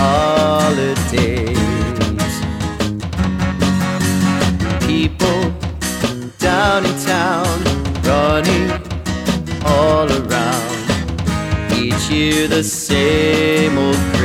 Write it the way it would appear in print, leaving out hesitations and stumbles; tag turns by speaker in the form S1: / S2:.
S1: holidays. People down in town running all around, each year the same old